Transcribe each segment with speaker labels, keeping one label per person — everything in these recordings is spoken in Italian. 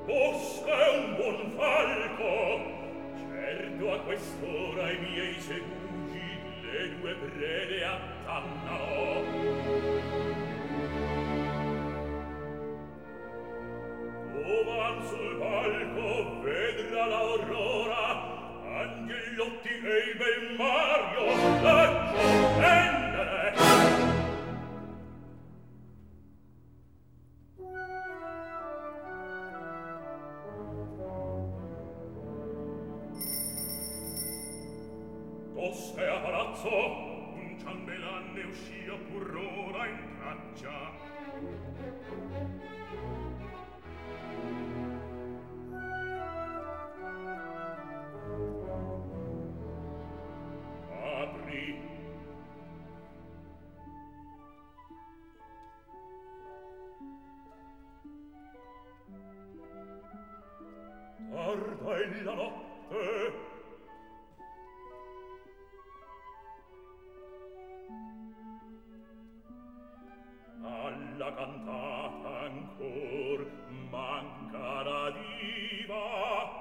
Speaker 1: Osca è un buon falco. Certo a quest'ora i miei segugi le due prede attannano. Ovan sul palco vedrà l'aurora, anghelotti e il bel Mario laggiù scendere. Toste a palazzo, un ciambellan ne uscì a purrona in traccia. Apri. Tarda è la notte. Alla cantata ancor manca la diva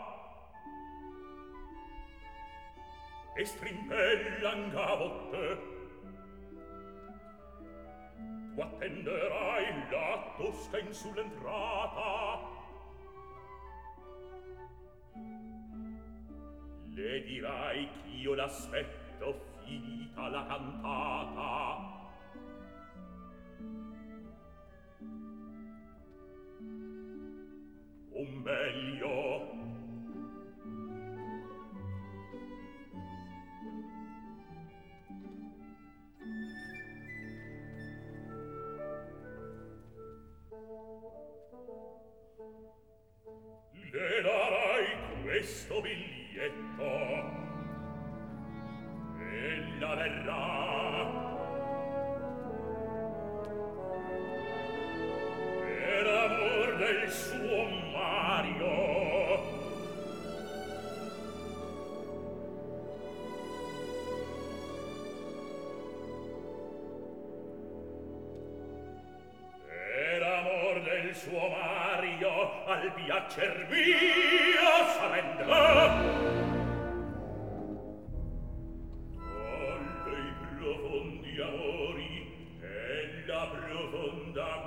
Speaker 1: e strimpellan gavotte. Tu attenderai la tosca in sull'entrata, le dirai ch'io l'aspetto finita la cantata. O meglio, le darai questo biglietto, ella verrà per amor del suo Mario. Per amor del suo Mario al piacer mio s'arrenderà. Alle profondi amori e la profonda